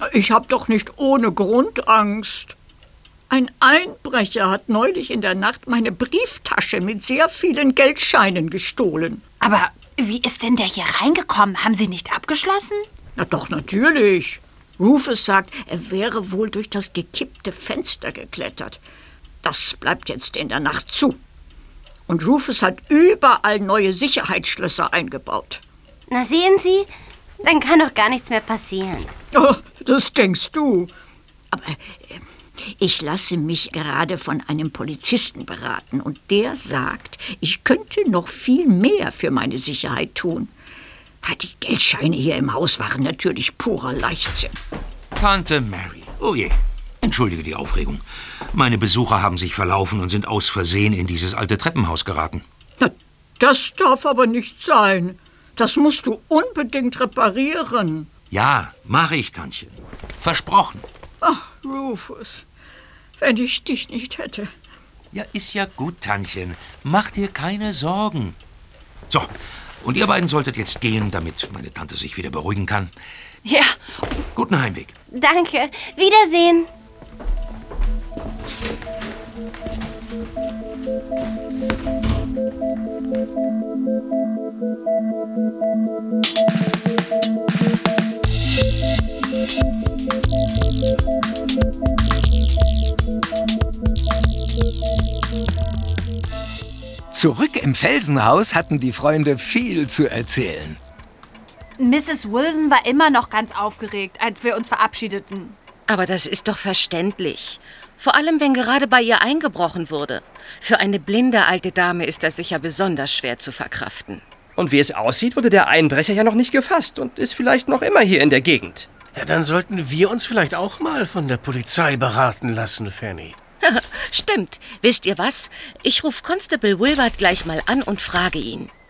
Ich habe doch nicht ohne Grund Angst. Ein Einbrecher hat neulich in der Nacht meine Brieftasche mit sehr vielen Geldscheinen gestohlen. Aber wie ist denn der hier reingekommen? Haben Sie nicht abgeschlossen? Na doch, natürlich. Rufus sagt, er wäre wohl durch das gekippte Fenster geklettert. Das bleibt jetzt in der Nacht zu. Und Rufus hat überall neue Sicherheitsschlösser eingebaut. Na sehen Sie, dann kann doch gar nichts mehr passieren. Oh, das denkst du. Aber ich lasse mich gerade von einem Polizisten beraten und der sagt, ich könnte noch viel mehr für meine Sicherheit tun. Die Geldscheine hier im Haus waren natürlich purer Leichtsinn. Tante Mary, oh je, entschuldige die Aufregung. Meine Besucher haben sich verlaufen und sind aus Versehen in dieses alte Treppenhaus geraten. Na, das darf aber nicht sein. Das musst du unbedingt reparieren. Ja, mache ich, Tantchen. Versprochen. Ach, Rufus, wenn ich dich nicht hätte. Ja, ist ja gut, Tantchen. Mach dir keine Sorgen. So, und ihr beiden solltet jetzt gehen, damit meine Tante sich wieder beruhigen kann. Ja. Guten Heimweg. Danke. Wiedersehen. Zurück im Felsenhaus hatten die Freunde viel zu erzählen. Mrs. Wilson war immer noch ganz aufgeregt, als wir uns verabschiedeten. Aber das ist doch verständlich. Vor allem, wenn gerade bei ihr eingebrochen wurde. Für eine blinde alte Dame ist das sicher besonders schwer zu verkraften. Und wie es aussieht, wurde der Einbrecher ja noch nicht gefasst und ist vielleicht noch immer hier in der Gegend. Ja, dann sollten wir uns vielleicht auch mal von der Polizei beraten lassen, Fanny. Stimmt. Wisst ihr was? Ich rufe Constable Wilbert gleich mal an und frage ihn.